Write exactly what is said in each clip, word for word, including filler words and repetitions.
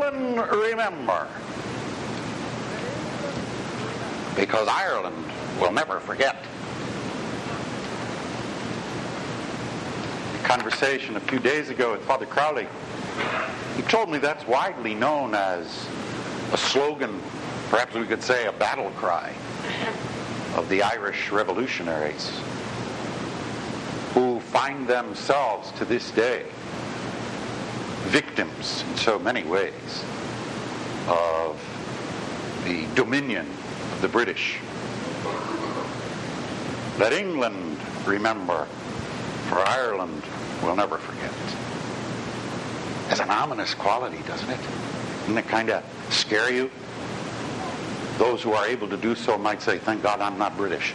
England, remember. Because Ireland will never forget. A conversation a few days ago with Father Crowley, he told me that's widely known as a slogan, perhaps we could say a battle cry, of the Irish revolutionaries, who find themselves to this day victims in so many ways of the dominion of the British. Let England remember, for Ireland will never forget. Has an ominous quality, doesn't it? Doesn't it kind of scare you? Those who are able to do so might say, thank God I'm not British.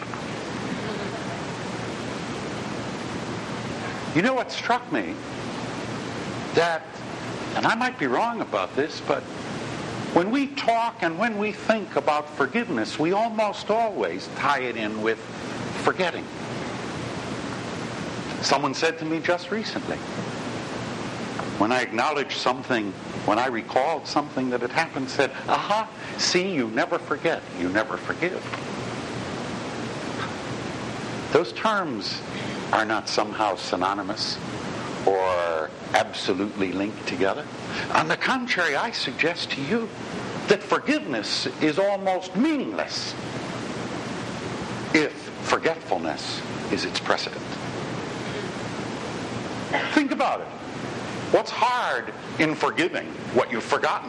You know what struck me? That, and I might be wrong about this, but when we talk and when we think about forgiveness, we almost always tie it in with forgetting. Someone said to me just recently, when I acknowledged something, when I recalled something that had happened, said, aha, see, you never forget, you never forgive. Those terms are not somehow synonymous or absolutely linked together. On the contrary, I suggest to you that forgiveness is almost meaningless if forgetfulness is its precedent. Think about it. What's hard in forgiving what you've forgotten?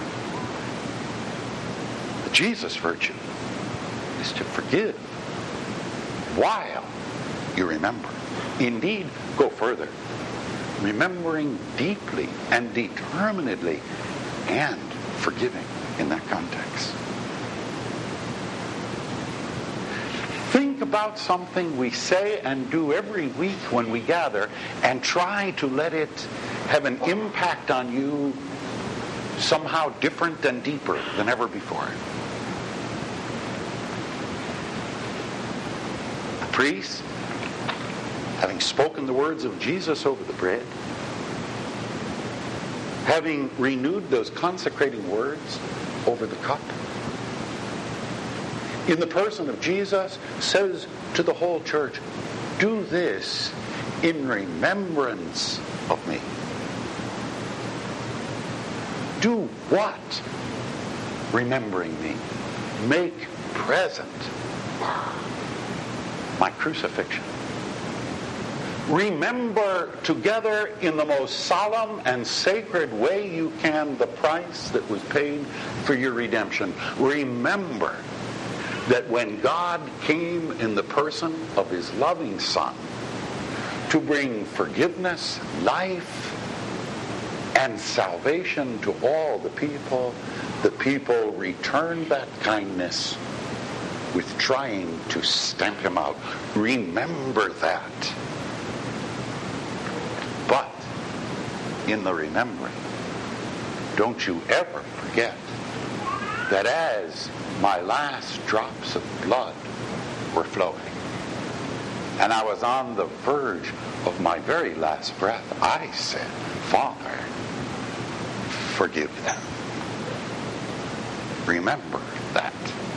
The Jesus virtue is to forgive while you remember. Indeed, go further. Remembering deeply and determinedly and forgiving in that context. Think about something we say and do every week when we gather and try to let it have an impact on you somehow different and deeper than ever before. The priest, having spoken the words of Jesus over the bread, having renewed those consecrating words over the cup, in the person of Jesus, says to the whole church, do this in remembrance of me. Do what? Remembering me. Make present my crucifixion. Remember together in the most solemn and sacred way you can the price that was paid for your redemption. Remember that when God came in the person of his loving Son to bring forgiveness, life, and salvation to all the people, the people returned that kindness with trying to stamp him out. Remember that. But in the remembering, don't you ever forget that as my last drops of blood were flowing, and I was on the verge of my very last breath, I said, Father, forgive them. Remember that.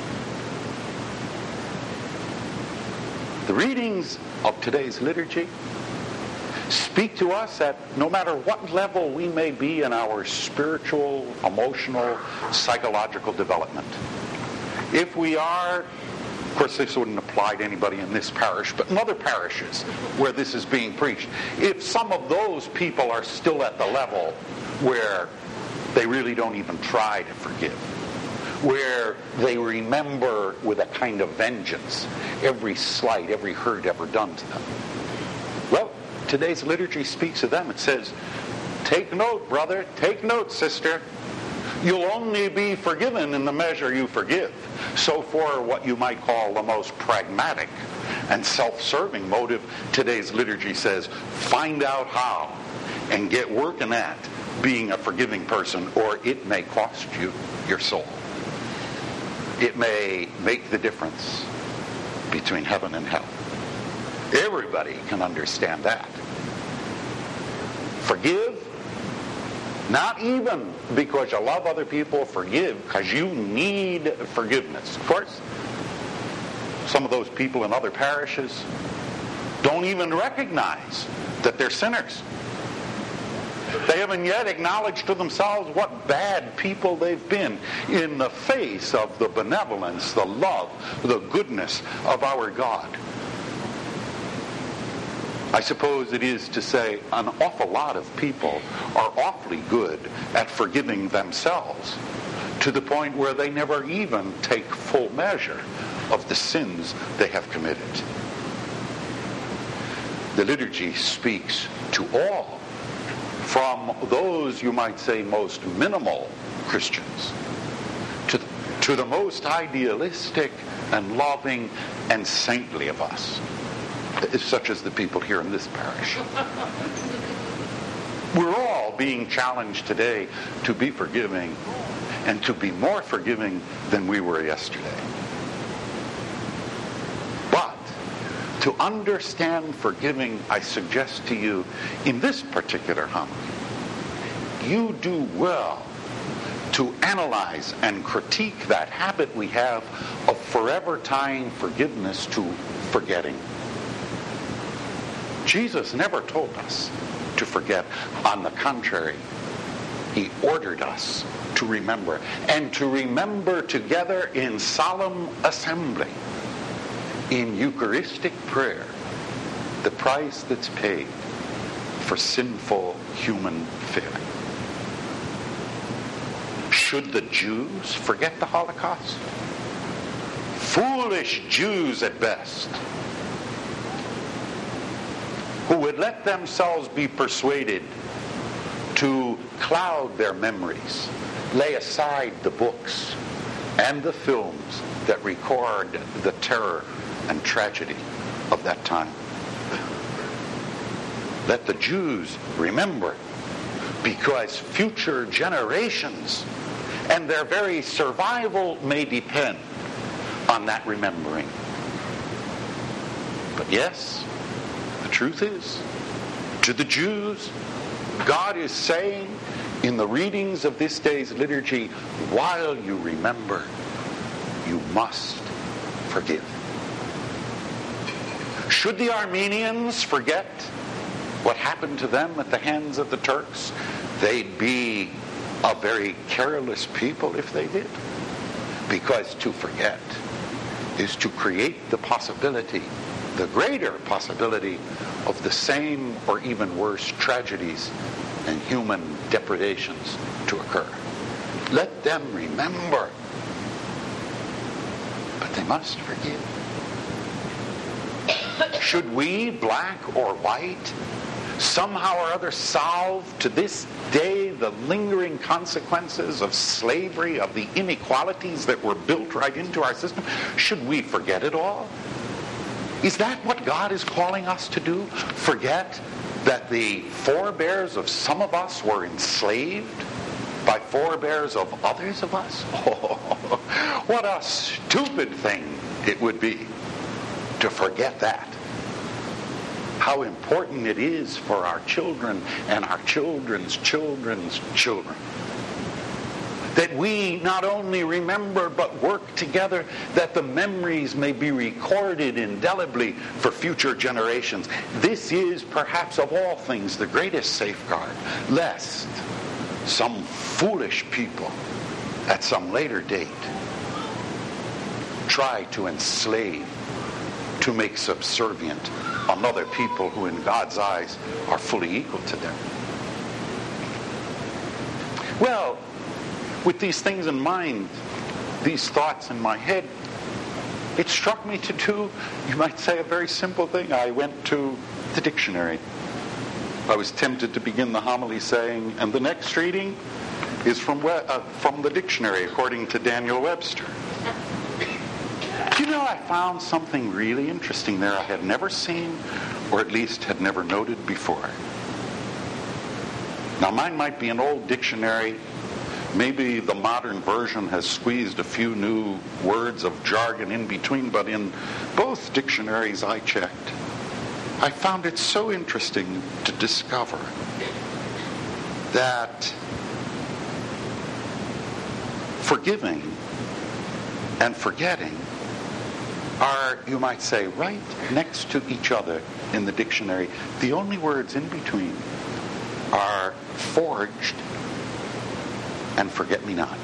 The readings of today's liturgy speak to us at no matter what level we may be in our spiritual, emotional, psychological development. If we are, of course this wouldn't apply to anybody in this parish, but in other parishes where this is being preached, if some of those people are still at the level where they really don't even try to forgive, where they remember with a kind of vengeance every slight, every hurt ever done to them, well, today's liturgy speaks of them. It says, take note, brother, take note, sister. You'll only be forgiven in the measure you forgive. So for what you might call the most pragmatic and self-serving motive, today's liturgy says, find out how and get working at being a forgiving person, or it may cost you your soul. It may make the difference between heaven and hell. Everybody can understand that. Forgive Not even because you love other people, forgive, because you need forgiveness. Of course, some of those people in other parishes don't even recognize that they're sinners. They haven't yet acknowledged to themselves what bad people they've been in the face of the benevolence, the love, the goodness of our God. I suppose it is to say an awful lot of people are awfully good at forgiving themselves, to the point where they never even take full measure of the sins they have committed. The liturgy speaks to all, from those, you might say, most minimal Christians to, to the most idealistic and loving and saintly of us, such as the people here in this parish. We're all being challenged today to be forgiving, and to be more forgiving than we were yesterday. But to understand forgiving, I suggest to you, in this particular homily, you do well to analyze and critique that habit we have of forever tying forgiveness to forgetting. Jesus never told us to forget. On the contrary, he ordered us to remember, and to remember together in solemn assembly, in Eucharistic prayer, the price that's paid for sinful human failing. Should the Jews forget the Holocaust? Foolish Jews at best, who would let themselves be persuaded to cloud their memories, lay aside the books and the films that record the terror and tragedy of that time. Let the Jews remember, because future generations and their very survival may depend on that remembering. But yes, the truth is, to the Jews, God is saying in the readings of this day's liturgy, while you remember, you must forgive. Should the Armenians forget what happened to them at the hands of the Turks? They'd be a very careless people if they did. Because to forget is to create the possibility, the greater possibility, of the same or even worse tragedies and human depredations to occur. Let them remember, but they must forgive. Should we, black or white, somehow or other solve to this day the lingering consequences of slavery, of the inequalities that were built right into our system? Should we forget it all? Is that what God is calling us to do? Forget that the forebears of some of us were enslaved by forebears of others of us? Oh, what a stupid thing it would be to forget that. How important it is for our children and our children's children's children that we not only remember but work together, that the memories may be recorded indelibly for future generations. This is perhaps of all things the greatest safeguard, lest some foolish people at some later date try to enslave, to make subservient another people who in God's eyes are fully equal to them. Well, with these things in mind, these thoughts in my head, it struck me to do, you might say, a very simple thing. I went to the dictionary. I was tempted to begin the homily saying, and the next reading is from, uh, from the dictionary according to Daniel Webster. You know, I found something really interesting there I had never seen, or at least had never noted before. Now, mine might be an old dictionary. Maybe the modern version has squeezed a few new words of jargon in between, but in both dictionaries I checked, I found it so interesting to discover that forgiving and forgetting are, you might say, right next to each other in the dictionary. The only words in between are forged and forget-me-not.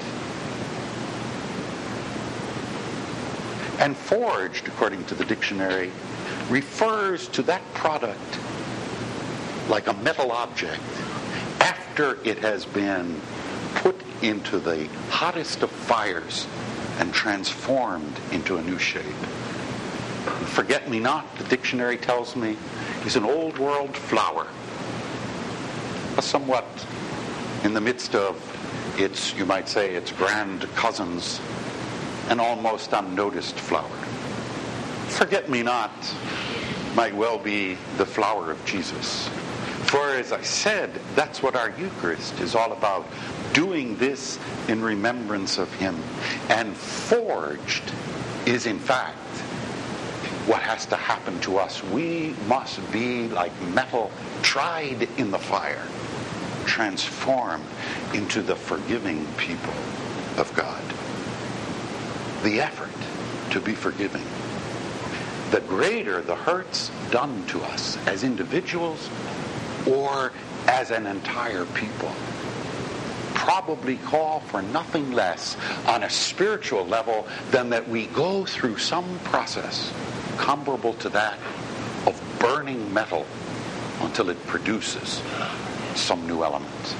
And forged, according to the dictionary, refers to that product like a metal object after it has been put into the hottest of fires and transformed into a new shape. Forget-me-not, the dictionary tells me, is an old world flower, a somewhat in the midst of its, you might say, its grand cousins, an almost unnoticed flower. Forget-me-not might well be the flower of Jesus. For as I said, that's what our Eucharist is all about, doing this in remembrance of him. And forged is in fact what has to happen to us. We must be like metal tried in the fire, transformed into the forgiving people of God. The effort to be forgiving. The greater the hurts done to us as individuals or as an entire people, probably call for nothing less on a spiritual level than that we go through some process comparable to that of burning metal until it produces some new element.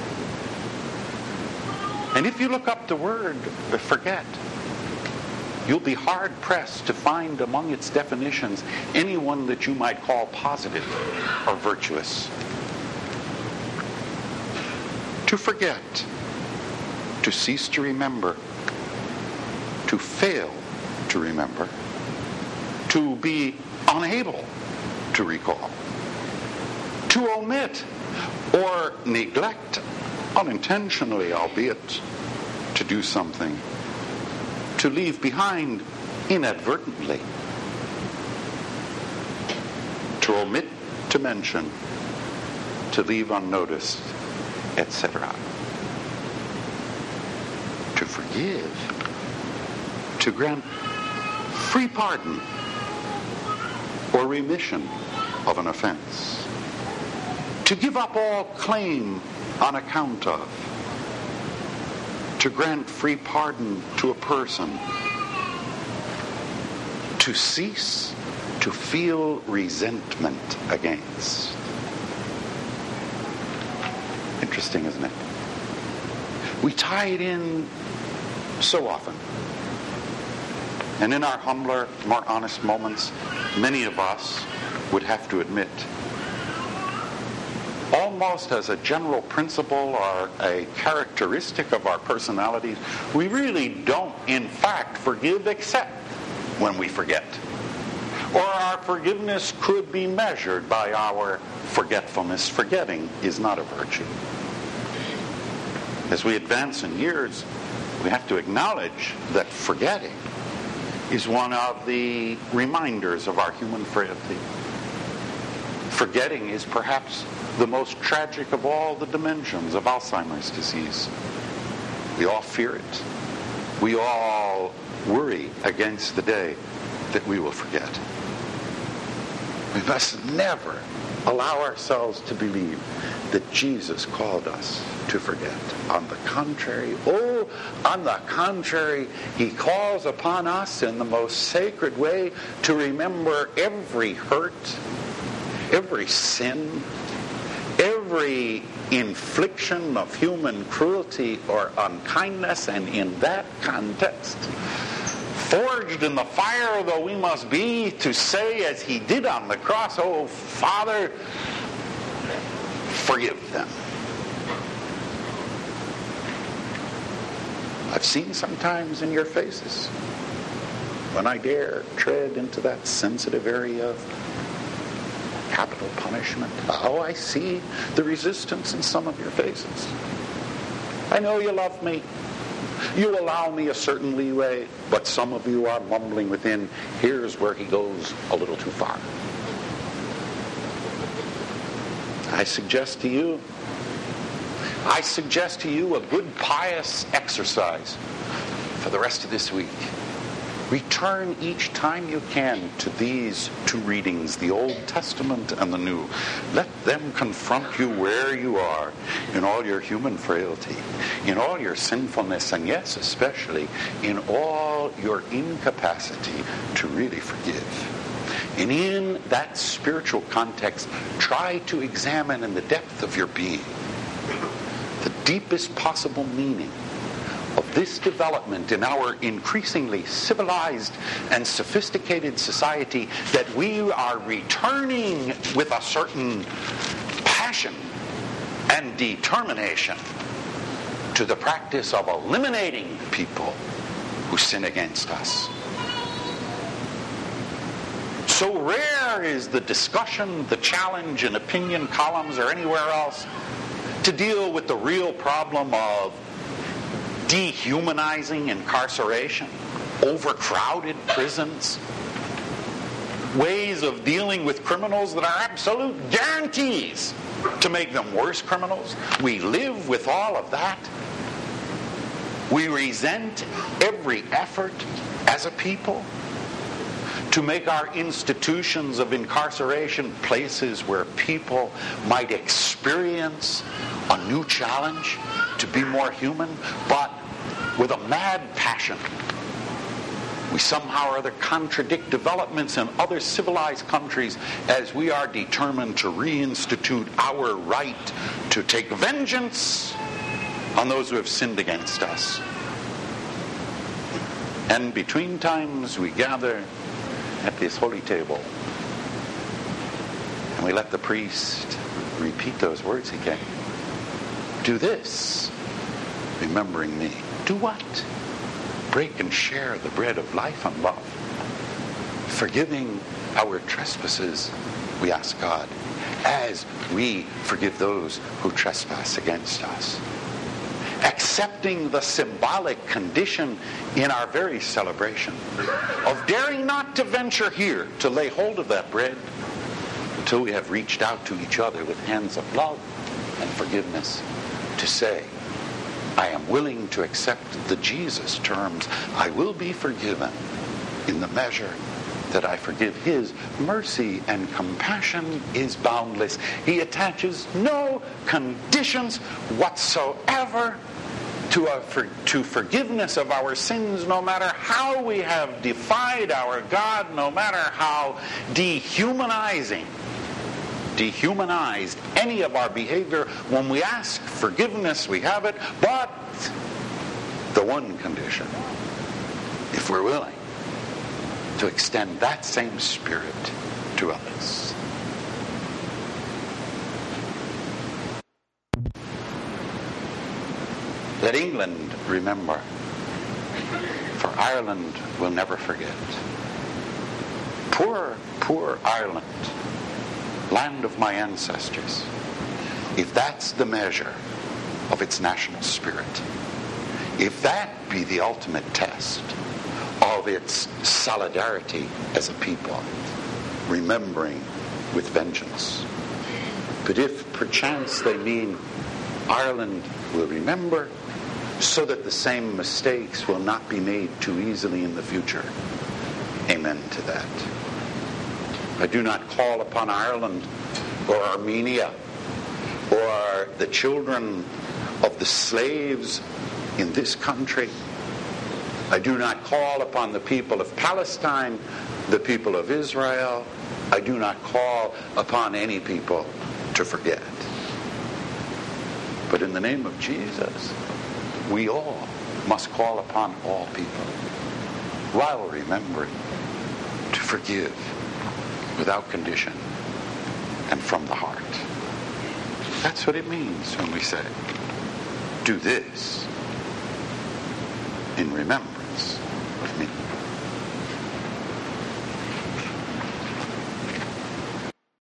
And if you look up the word forget, you'll be hard-pressed to find among its definitions anyone that you might call positive or virtuous. To forget, to cease to remember, to fail to remember, to be unable to recall, to omit or neglect, unintentionally albeit, to do something, to leave behind inadvertently, to omit to mention, to leave unnoticed, et cetera. To forgive, to grant free pardon or remission of an offense, to give up all claim on account of, to grant free pardon to a person, to cease to feel resentment against. Interesting, isn't it? We tie it in so often. And in our humbler, more honest moments, many of us would have to admit, almost as a general principle or a characteristic of our personalities, we really don't, in fact, forgive except when we forget. Or our forgiveness could be measured by our forgetfulness. Forgetting is not a virtue. As we advance in years, we have to acknowledge that forgetting is one of the reminders of our human frailty. Forgetting is perhaps the most tragic of all the dimensions of Alzheimer's disease. We all fear it. We all worry against the day that we will forget. We must never allow ourselves to believe that Jesus called us to forget. On the contrary, oh, on the contrary, he calls upon us in the most sacred way to remember every hurt, every sin, every infliction of human cruelty or unkindness, and in that context, forged in the fire though we must be, to say as he did on the cross, "Oh, Father, forgive them." I've seen sometimes in your faces, when I dare tread into that sensitive area of capital punishment, oh, I see the resistance in some of your faces. I know you love me. You allow me a certain leeway, but some of you are mumbling within, here's where he goes a little too far. I suggest to you I suggest to you a good pious exercise for the rest of this week. Return each time you can to these two readings, the Old Testament and the New. Let them confront you where you are in all your human frailty, in all your sinfulness, and yes, especially in all your incapacity to really forgive. And in that spiritual context, try to examine in the depth of your being the deepest possible meaning of this development in our increasingly civilized and sophisticated society, that we are returning with a certain passion and determination to the practice of eliminating people who sin against us. So rare is the discussion, the challenge in opinion columns or anywhere else to deal with the real problem of dehumanizing incarceration, overcrowded prisons, ways of dealing with criminals that are absolute guarantees to make them worse criminals. We live with all of that. We resent every effort as a people to make our institutions of incarceration places where people might experience a new challenge to be more human, but with a mad passion. We somehow or other contradict developments in other civilized countries as we are determined to reinstitute our right to take vengeance on those who have sinned against us. And between times we gather at this holy table and we let the priest repeat those words again. Do this, remembering me. Do what? Break and share the bread of life and love. Forgiving our trespasses, we ask God, as we forgive those who trespass against us. Accepting the symbolic condition in our very celebration of daring not to venture here to lay hold of that bread until we have reached out to each other with hands of love and forgiveness, to say, I am willing to accept the Jesus terms. I will be forgiven in the measure that I forgive. His mercy and compassion is boundless. He attaches no conditions whatsoever to, a, for, to forgiveness of our sins, no matter how we have defied our God, no matter how dehumanizing dehumanized any of our behavior. When we ask forgiveness, we have it, but the one condition, if we're willing to extend that same spirit to others. Let England remember, for Ireland will never forget. Poor, poor Ireland, land of my ancestors, if that's the measure of its national spirit, if that be the ultimate test of its solidarity as a people, remembering with vengeance. But if perchance they mean Ireland will remember so that the same mistakes will not be made too easily in the future, amen to that. I do not call upon Ireland or Armenia or the children of the slaves in this country. I do not call upon the people of Palestine, the people of Israel. I do not call upon any people to forget. But in the name of Jesus, we all must call upon all people, while remembering, to forgive without condition and from the heart. That's what it means when we say, do this in remembrance of me.